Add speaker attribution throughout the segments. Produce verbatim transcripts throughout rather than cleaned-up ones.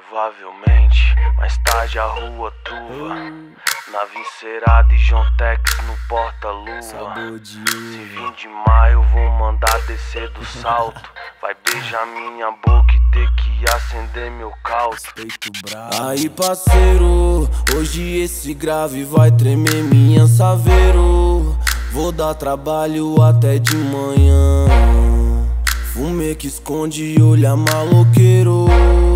Speaker 1: Provavelmente, mais tarde a rua truva, na Vincerada e John Tex no porta-luva. Se vir de maio eu vou mandar descer do salto. Vai beijar minha boca e ter que acender meu caldo.
Speaker 2: Aí parceiro, hoje esse grave vai tremer minha saveiro. Vou dar trabalho até de manhã. Fumê que esconde e olha maloqueiro.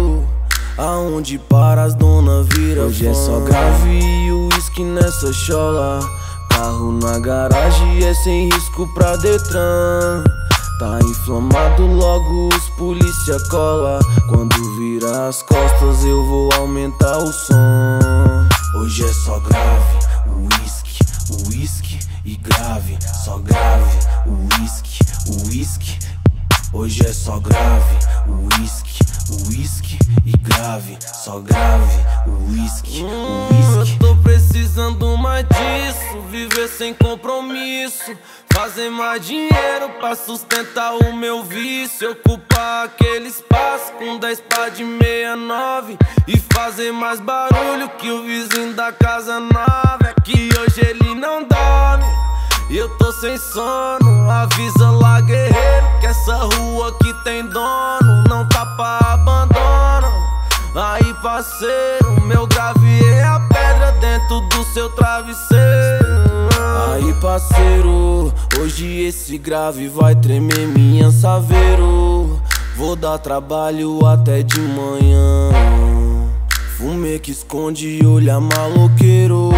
Speaker 2: Aonde para as dona vira hoje fã. É só grave e uísque nessa chola. Carro na garagem é sem risco pra Detran. Tá inflamado, logo os polícia cola. Quando vira as costas eu vou aumentar o som. Hoje é só grave, uísque, uísque e grave. Só grave, uísque, uísque. Hoje é só grave, uísque, uísque e grave. Só grave, uísque, uísque. Eu tô precisando mais disso, viver sem compromisso. Fazer mais dinheiro pra sustentar o meu vício. Ocupar aquele espaço com dez pá de meia nove e fazer mais barulho que o vizinho da casa nova. É que hoje ele não dorme e eu tô sem sono. Avisa lá, guerreiro, que essa rua aqui tem dono. Não tá pra abandono. Aí parceiro, meu grave é a pedra dentro do seu travesseiro. Aí parceiro, hoje esse grave vai tremer minha saveiro. Vou dar trabalho até de manhã. Fumê que esconde e olha maloqueiro.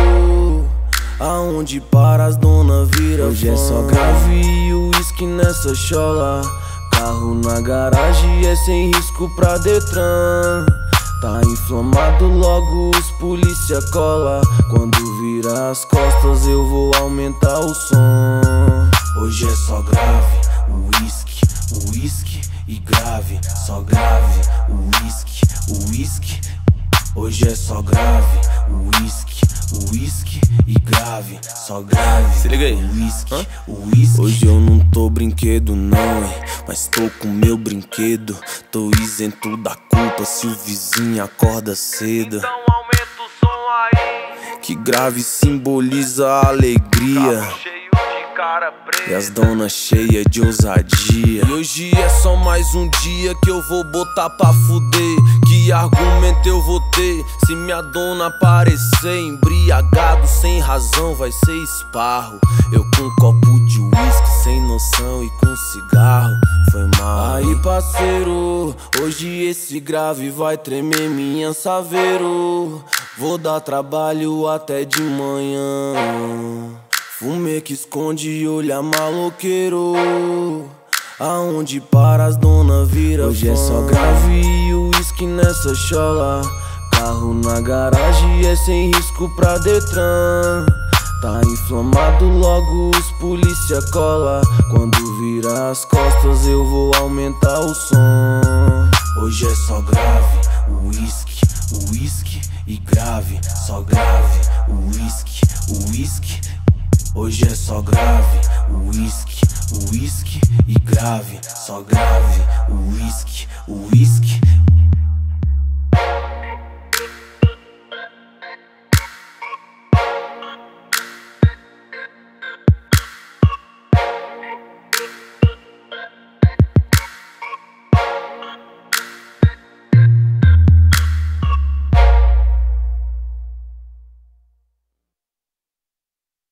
Speaker 2: Aonde para as dona vira hoje fã. É só grave e uísque nessa chola. Carro na garagem é sem risco pra Detran. Tá inflamado, logo os polícia cola. Quando vira as costas eu vou aumentar o som. Hoje é só grave, uísque, uísque e grave. Só grave, uísque, uísque. Hoje é só grave, uísque, uísque e grave. Só grave, se liga aí, uísque, uísque. Hoje eu não tô brinquedo não, hein, mas tô com meu brinquedo. Tô isento da culpa se o vizinho acorda cedo.
Speaker 1: Então aumenta o som aí,
Speaker 2: que grave simboliza a alegria.
Speaker 1: carro cheio de cara preta
Speaker 2: E as donas cheias de ousadia. E hoje é só mais um dia que eu vou botar pra fuder. Que argumento eu vou ter se minha dona aparecer? Embriagado sem razão vai ser esparro. Eu com um copo de uísque sem noção e com cigarro. Foi mal. Aí parceiro, hoje esse grave vai tremer minha saveiro. Vou dar trabalho até de manhã. Fumê que esconde e olha maloqueiro. Aonde para as dona vira hoje fã. É só grave e uísque nessa chola. Carro na garagem é sem risco pra Detran. Tá inflamado, logo os polícia cola. Quando vira as costas eu vou aumentar o som. Hoje é só grave, uísque, uísque e grave. Só grave, uísque, uísque. Hoje é só grave, uísque, uísque e grave. Só grave, uísque, uísque.